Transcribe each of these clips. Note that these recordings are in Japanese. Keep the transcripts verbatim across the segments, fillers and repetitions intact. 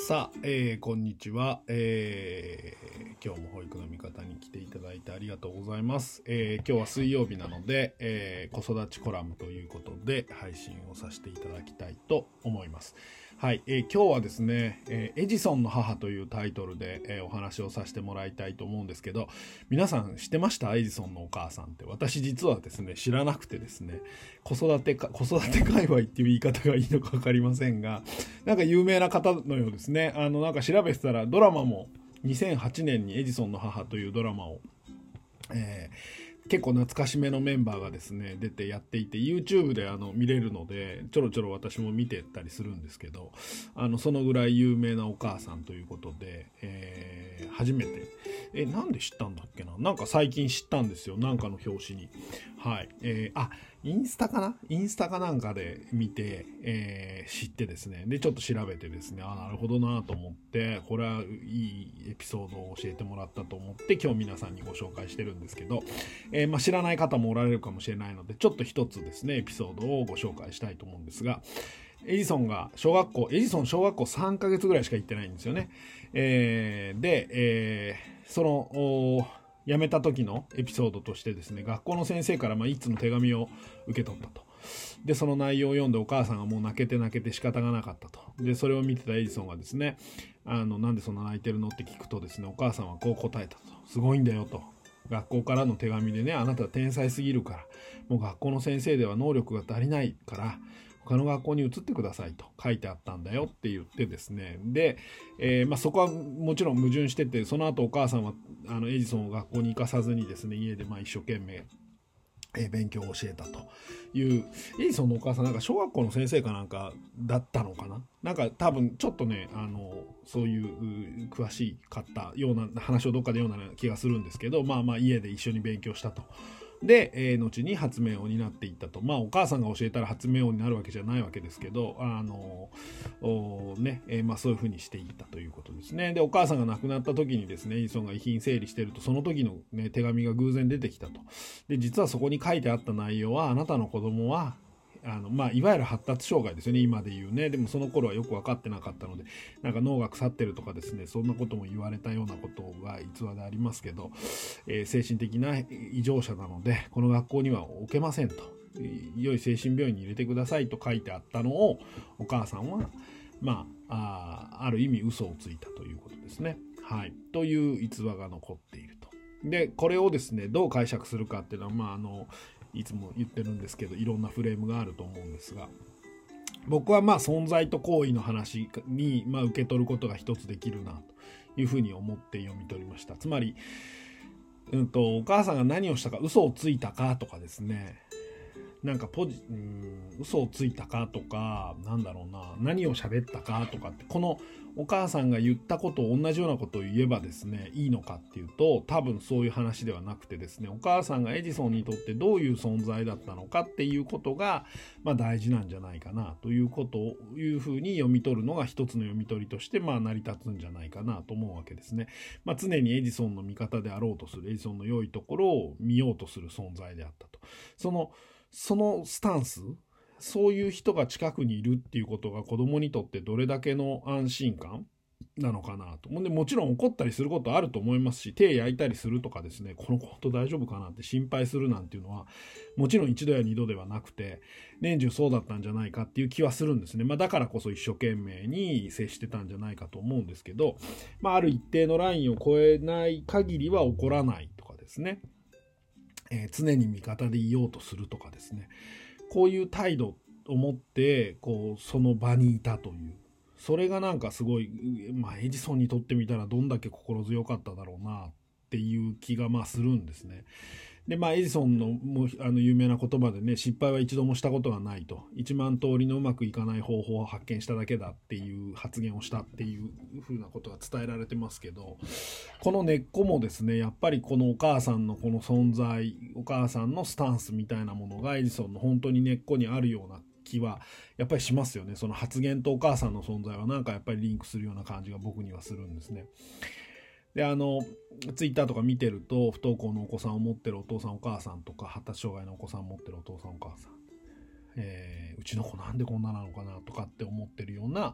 さあ、えー、こんにちは、えー、今日も保育の味方に来ていただいてありがとうございます。えー、今日は水曜日なので、えー、子育ちコラムということで配信をさせていただきたいと思います。はい、えー、今日はですね、えー、エジソンの母というタイトルで、えー、お話をさせてもらいたいと思うんですけど、皆さん知ってました？エジソンのお母さんって。私実はですね、知らなくてですね、子育てか、子育て界隈っていう言い方がいいのか分かりませんが、なんか有名な方のようですね。あの、なんか調べてたらドラマもにせんはちねんにエジソンの母というドラマを、えー結構懐かしめのメンバーがですね出てやっていて YouTube であの見れるのでちょろちょろ私も見てたりするんですけど、あのそのぐらい有名なお母さんということで、えー、初めてえなんで知ったんだっけな、なんか最近知ったんですよ、なんかの表紙に。はい、えー、あインスタかなインスタかなんかで見て、えー、知ってですね、でちょっと調べてですね、あなるほどなと思って、これはいいエピソードを教えてもらったと思って今日皆さんにご紹介してるんですけど、えーまあ、知らない方もおられるかもしれないのでちょっと一つですねエピソードをご紹介したいと思うんですが、エジソンが小学校エジソン小学校さんかげつぐらいしか行ってないんですよね。えー、で、えー、その辞めた時のエピソードとしてですね、学校の先生からまあ一通の手紙を受け取ったと。でその内容を読んでお母さんがもう泣けて泣けて仕方がなかったと。でそれを見てたエジソンがですね、あのなんでそんな泣いてるのって聞くとですね、お母さんはこう答えたと。すごいんだよと。学校からの手紙でね、あなたは天才すぎるから、もう学校の先生では能力が足りないから他の学校に移ってくださいと書いてあったんだよって言ってですね、で、えーまあ、そこはもちろん矛盾してて、その後お母さんはあのエジソンを学校に行かさずにですね、家でまあ一生懸命え勉強を教えたという。エジソンのお母さんなんか小学校の先生かなんかだったのかな、なんか多分ちょっとね、あのそういう詳しかったような話をどっかで読んだ気がするんですけど、まあまあ家で一緒に勉強したと。で、えー、後に発明王になっていったと。まあお母さんが教えたら発明王になるわけじゃないわけですけど、あのね、えー、まあそういうふうにしていったということですね。でお母さんが亡くなった時にですね、エジソンが遺品整理してるとその時の、ね、手紙が偶然出てきたと。で実はそこに書いてあった内容は、あなたの子供はあのまあ、いわゆる発達障害ですよね、今で言うね。でもその頃はよく分かってなかったので、なんか脳が腐ってるとかですね、そんなことも言われたようなことが逸話でありますけど、えー、精神的な異常者なのでこの学校には置けませんと、良い精神病院に入れてくださいと書いてあったのをお母さんはまあ あ, ある意味嘘をついたということですね。はい、という逸話が残っていると。でこれをですねどう解釈するかっていうのは、まああのいつも言ってるんですけど、いろんなフレームがあると思うんですが、僕はまあ存在と行為の話にまあ受け取ることが一つできるなというふうに思って読み取りました。つまり、うんと、お母さんが何をしたか、嘘をついたかとかですね、なんかポジ、うん、嘘をついたかとか、なんだろうな、何を喋ったかとかって、このお母さんが言ったことを同じようなことを言えばですね、いいのかっていうと、多分そういう話ではなくてですね、お母さんがエジソンにとってどういう存在だったのかっていうことが、まあ大事なんじゃないかなということをいうふうに読み取るのが一つの読み取りとして、まあ成り立つんじゃないかなと思うわけですね。まあ常にエジソンの味方であろうとする、エジソンの良いところを見ようとする存在であったと。そのそのスタンス、そういう人が近くにいるっていうことが子供にとってどれだけの安心感なのかなと。でもちろん怒ったりすることあると思いますし、手焼いたりするとかですね、この子本当大丈夫かなって心配するなんていうのはもちろん一度や二度ではなくて、年中そうだったんじゃないかっていう気はするんですね。まあだからこそ一生懸命に接してたんじゃないかと思うんですけど、まあある一定のラインを超えない限りは怒らないとかですね、えー、常に味方でいようとするとかですね、こういう態度を持ってこうその場にいたという、それがなんかすごい、まあ、エジソンにとってみたらどんだけ心強かっただろうなっていう気がまあするんですね。でまあエジソンのもうあの有名な言葉でね、失敗は一度もしたことがないと、一万通りのうまくいかない方法を発見しただけだっていう発言をしたっていうふうなことが伝えられてますけど、この根っこもですね、やっぱりこのお母さんのこの存在、お母さんのスタンスみたいなものがエジソンの本当に根っこにあるような気はやっぱりしますよね。その発言とお母さんの存在はなんかやっぱりリンクするような感じが僕にはするんですね。であのツイッターとか見てると、不登校のお子さんを持ってるお父さんお母さんとか、発達障害のお子さんを持ってるお父さんお母さん、えー、うちの子なんでこんななのかなとかって思ってるような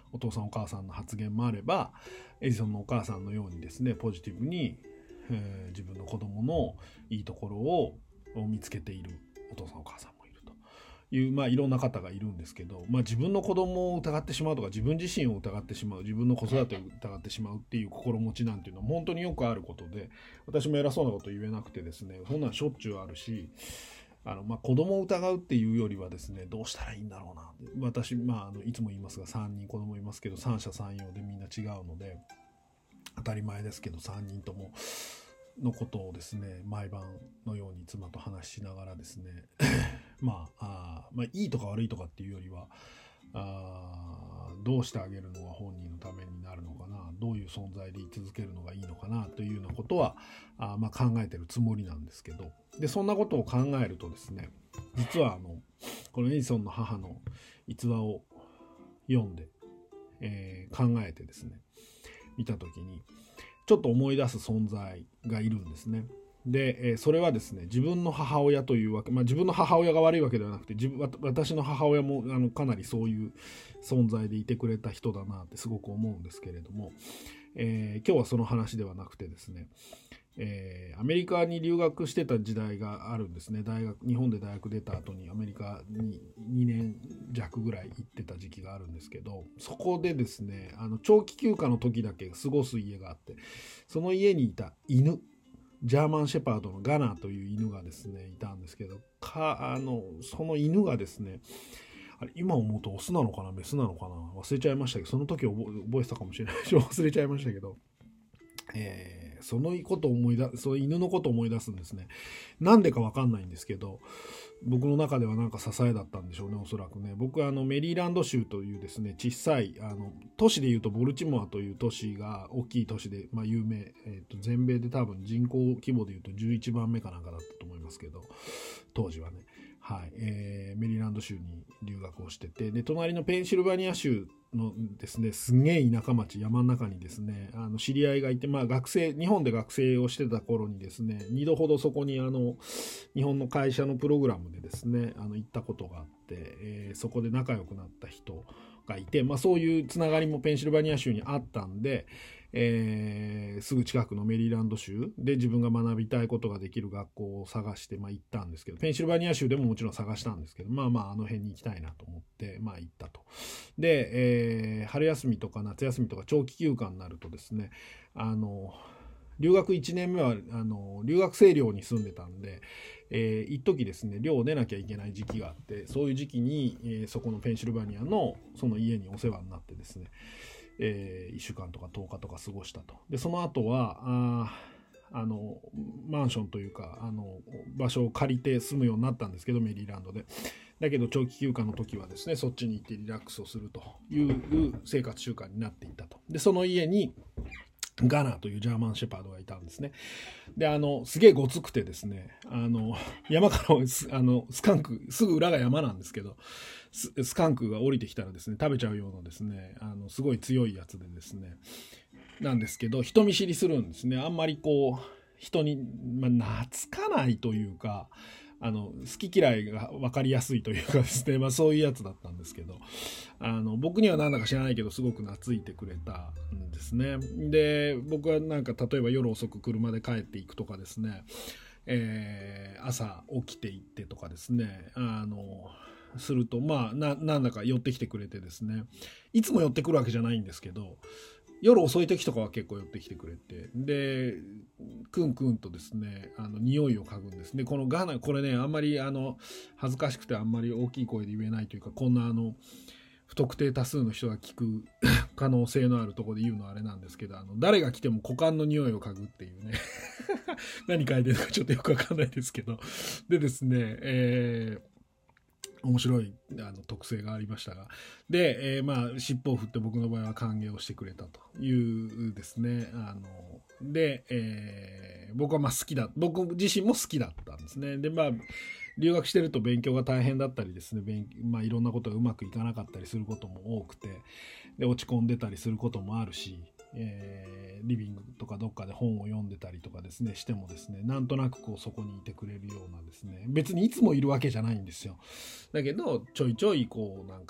お父さんお母さんの発言もあれば、エジソンのお母さんのようにですねポジティブに、えー、自分の子供のいいところを見つけているお父さんお母さんもいるという、まあいろんな方がいるんですけど、まあ自分の子供を疑ってしまうとか自分自身を疑ってしまう、自分の子育てを疑ってしまうっていう心持ちなんていうのは本当によくあることで、私も偉そうなこと言えなくてですね、そんなんしょっちゅうあるし、あのまあ子供を疑うっていうよりはですね、どうしたらいいんだろうな、私、まあ、あのいつも言いますがさんにん子供いますけど三者三様でみんな違うので当たり前ですけど、さんにんとものことをですね毎晩のように妻と話しながらですねまあ、あまあいいとか悪いとかっていうよりは、あどうしてあげるのが本人のためになるのかな、どういう存在で居続けるのがいいのかなというようなことはあ、まあ、考えてるつもりなんですけど、でそんなことを考えるとですね、実はあのこのエジソンの母の逸話を読んで、えー、考えてですね見た時にちょっと思い出す存在がいるんですね。で、えー、それはですね自分の母親というわけ、まあ、自分の母親が悪いわけではなくて、自分私の母親もあのかなりそういう存在でいてくれた人だなってすごく思うんですけれども、えー、今日はその話ではなくてですね、えー、アメリカに留学してた時代があるんですね。大学日本で大学出た後にアメリカににねん弱ぐらい行ってた時期があるんですけど、そこでですねあの長期休暇の時だけ過ごす家があって、その家にいた犬、ジャーマンシェパードのガナーという犬がですねいたんですけど、かあのその犬がですね、あれ今思うとオスなのかなメスなのかな忘れちゃいましたけど、その時覚え覚えてたかもしれないし忘れちゃいましたけど、えー、そのことを思い出その犬のことを思い出すんですね。なんでかわかんないんですけど、僕の中ではなんか支えだったんでしょうね、おそらくね。僕はあのメリーランド州というですね小さいあの都市でいうとボルチモアという都市が大きい都市で、まあ、有名、えーと、全米で多分人口規模でいうとじゅういちばんめかなんかだったと思いますけど、当時はね、はい、えー、メリーランド州に留学をしてて、で隣のペンシルバニア州のですねすげえ田舎町、山の中にですねあの知り合いがいて、まあ学生日本で学生をしてた頃にですねにどほどそこにあの日本の会社のプログラムでですねあの行ったことがあって、えー、そこで仲良くなった人がいて、まあ、そういうつながりもペンシルバニア州にあったんで、えー、すぐ近くのメリーランド州で自分が学びたいことができる学校を探して、まあ、行ったんですけど、ペンシルバニア州でももちろん探したんですけど、まあまああの辺に行きたいなと思って、まあ、行ったと。で、えー、春休みとか夏休みとか長期休暇になるとですね、あの留学いちねんめはあの留学生寮に住んでたんで、えー、一時ですね寮を出なきゃいけない時期があって、そういう時期に、えー、そこのペンシルバニアのその家にお世話になってですね、えー、いっしゅうかんとかとおかとか過ごしたと。でその後はああのマンションというかあの場所を借りて住むようになったんですけど、メリーランドで。だけど長期休暇の時はですねそっちに行ってリラックスをするという生活習慣になっていたと。でその家にガナーというジャーマンシェパードがいたんですね。であのすげえごつくてですね、あの山からスあのスカンク、すぐ裏が山なんですけど、ス, スカンクが降りてきたらですね食べちゃうようなですねあのすごい強いやつでですねなんですけど、人見知りするんですね。あんまりこう人に、まあ、懐かないというか、あの好き嫌いが分かりやすいというかですね、まあ、そういうやつだったんですけど、あの僕には何だか知らないけどすごく懐いてくれたんですね。で僕はなんか例えば夜遅く車で帰っていくとかですね、えー、朝起きていってとかですね、あのするとまあ な, なんだか寄ってきてくれてですね、いつも寄ってくるわけじゃないんですけど、夜遅い時とかは結構寄ってきてくれて、でクンクンとですねあの匂いを嗅ぐんですね。このガナ、これねあんまりあの恥ずかしくてあんまり大きい声で言えないというか、こんなあの不特定多数の人が聞く可能性のあるところで言うのはあれなんですけど、あの誰が来ても股間の匂いを嗅ぐっていうね何書いてるのかちょっとよくわかんないですけど、でですね、えー面白いあの特性がありましたが、で、えー、まあ尻尾を振って僕の場合は歓迎をしてくれたというですね、あので、えー、僕はまあ好きだ、僕自身も好きだったんですね。でまあ留学してると勉強が大変だったりですね、勉まあ、いろんなことがうまくいかなかったりすることも多くて、で落ち込んでたりすることもあるし、えー、リビングとかどっかで本を読んでたりとかですねしてもですね、なんとなくこうそこにいてくれるようなですね、別にいつもいるわけじゃないんですよ。だけどちょいちょいこうなんか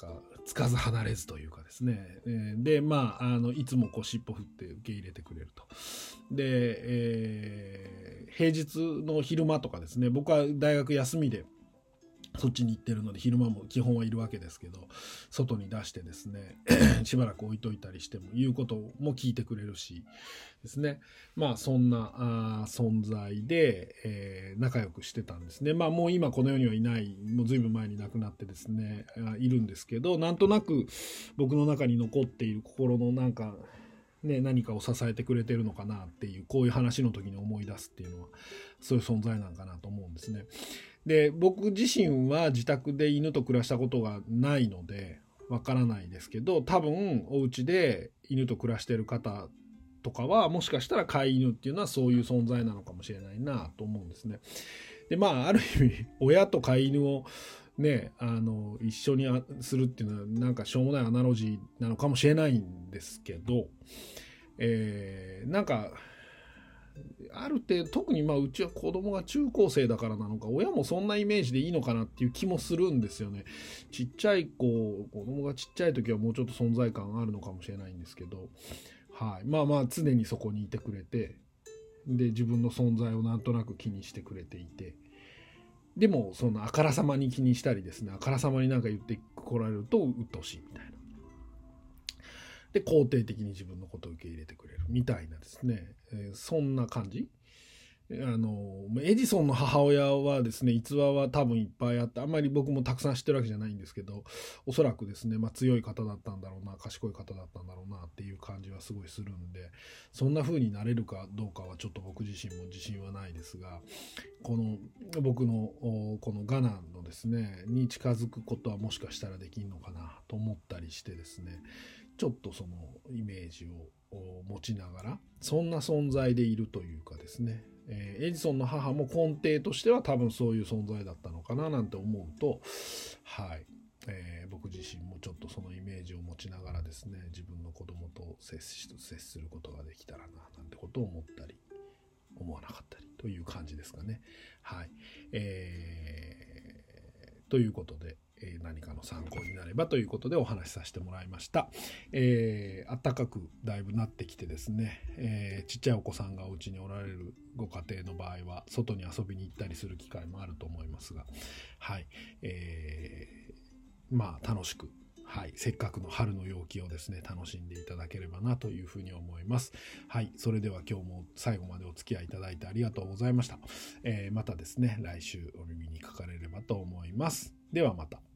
つかず離れずというかですね。えー、で、まあ、あの、いつもこう尻尾振って受け入れてくれると。で、えー、平日の昼間とかですね、僕は大学休みで、そっちに行ってるので昼間も基本はいるわけですけど、外に出してですねしばらく置いといたりしても言うことも聞いてくれるしですね、まあそんなあ存在で、えー、仲良くしてたんですね。まあもう今この世にはいない、もう随分前に亡くなってですねいるんですけど、なんとなく僕の中に残っている心のなんかね、何かを支えてくれてるのかなっていう、こういう話の時に思い出すっていうのはそういう存在なんかなと思うんですね。で、僕自身は自宅で犬と暮らしたことがないのでわからないですけど、多分お家で犬と暮らしている方とかはもしかしたら飼い犬っていうのはそういう存在なのかもしれないなと思うんですね。で、まあある意味親と飼い犬をね、あの一緒にするっていうのはなんかしょうもないアナロジーなのかもしれないんですけど、えー、なんかある程度、特にまあうちは子供が中高生だからなのか、親もそんなイメージでいいのかなっていう気もするんですよね。ちっちゃい子、子供がちっちゃい時はもうちょっと存在感あるのかもしれないんですけど、はい、まあまあ常にそこにいてくれて、で自分の存在をなんとなく気にしてくれていて、でもそのあからさまに気にしたりですね、あからさまになんか言ってこられると鬱陶しいみたいな。で肯定的に自分のことを受け入れてくれるみたいなですね、えー、そんな感じ。あのエジソンの母親はですね、逸話は多分いっぱいあって、あんまり僕もたくさん知ってるわけじゃないんですけど、おそらくですね、まあ、強い方だったんだろうな、賢い方だったんだろうなっていう感じはすごいするんで、そんな風になれるかどうかはちょっと僕自身も自信はないですが、この僕のこのガナのですねに近づくことはもしかしたらできるのかなと思ったりしてですね、ちょっとそのイメージを持ちながら、そんな存在でいるというかですね、えー、エジソンの母も根底としては多分そういう存在だったのかななんて思うと、はい、えー、僕自身もちょっとそのイメージを持ちながらですね、自分の子供と接し接することができたらななんてことを思ったり思わなかったりという感じですかね。はい、えー、ということで、えー、何かの参考になればということでお話しさせてもらいました。えー、暖かくだいぶなってきてですね、えー、ちっちゃいお子さんがお家におられるご家庭の場合は外に遊びに行ったりする機会もあると思いますが、はい、えー、まあ楽しく、はい、せっかくの春の陽気をですね楽しんでいただければなというふうに思います。はい、それでは今日も最後までお付き合いいただいてありがとうございました。えー、またですね来週お耳にかかれればと思います。ではまた。